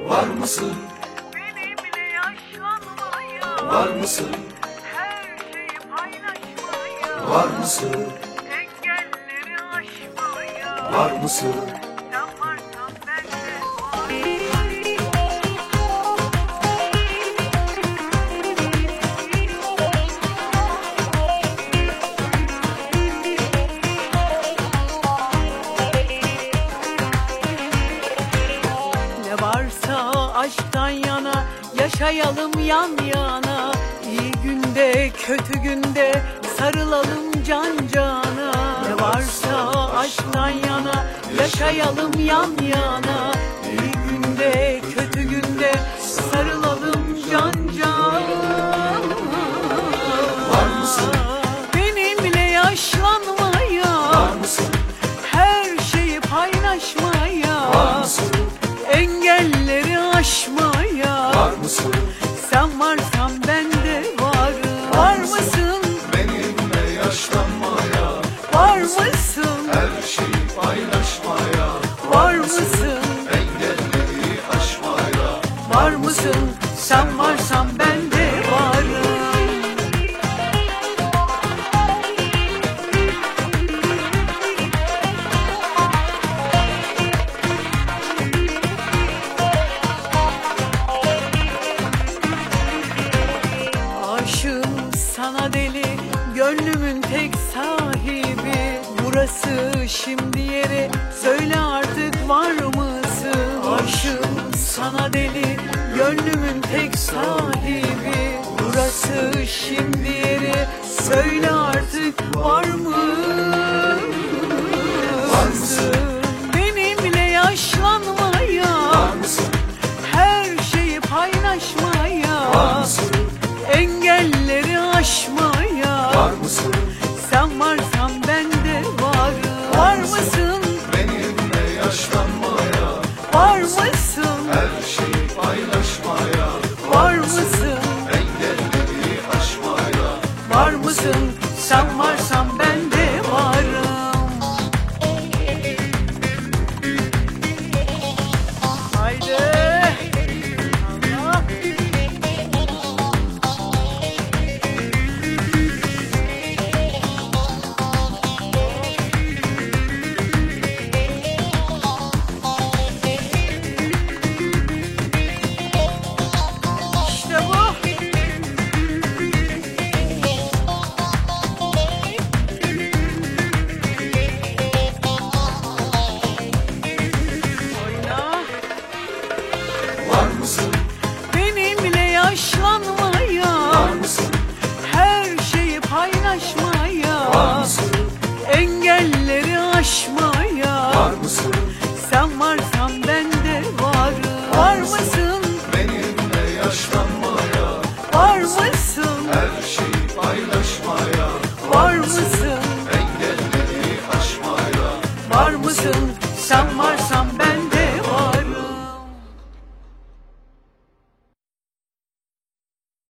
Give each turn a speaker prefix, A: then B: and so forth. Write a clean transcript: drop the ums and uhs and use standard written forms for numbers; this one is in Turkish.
A: Var mısın?
B: Benimle yaşlanmaya,
A: Var mısın?
B: her şeyi paylaşmaya,
A: Var mısın?
B: engelleri aşmaya,
A: Var mısın?
B: sen varsan ben de ne varsa aşktan yana yaşayalım yan yana. İyi günde kötü günde sarılalım can cana. Ne varsa aşktan yana yaşayalım yan yana. İyi günde kötü günde sarılalım can cana.
A: Var mısın?
B: Benimle yaşlanmaya,
A: Var mısın?
B: her şeyi paylaşmaya,
A: Var mısın?
B: engelleri aşmaya.
A: Var mısın?
B: Sen varsan ben de varım. Var mısın?
A: Benimle yaşlanmaya,
B: Var mısın?
A: her şeyi paylaşmaya,
B: Var mısın?
A: engelleri aşmaya.
B: Var mısın? Sen varsan ben de varım. Aşığım sana deli, gönlümün tek sahibi. Burası şimdi yeri, söyle artık var mısın? Aşığım sana deli, gönlümün tek sahibi. Burası şimdi yeri, söyle artık var mısın? Benimle yaşlanmaya,
A: Var mısın?
B: her şeyi paylaşmaya,
A: Var mısın?
B: engelleri aşmaya.
A: Var mısın?
B: Sen varsan ben de varım. Var mısın?
A: Benimle yaşlanmaya,
B: Var mısın?
A: her şeyi paylaşmaya,
B: Var mısın?
A: engelleri aşmaya.
B: Var mısın? Sen varsan ben de varım. Haydi. Allah. İşte bu. Oyna.
A: Var mısın?
B: Benimle yaşlanmaya,
A: Var mısın?
B: her şeyi paylaşmaya,
A: Var mısın?
B: engelleri aşmaya.
A: Var mısın?
B: Sen varsan ben de varım. Var mısın?
A: Benimle yaşlanmaya,
B: Var mısın?
A: her şeyi paylaşmaya,
B: Var mısın?
A: engelleri aşmaya.
B: Var mısın? Sen varsan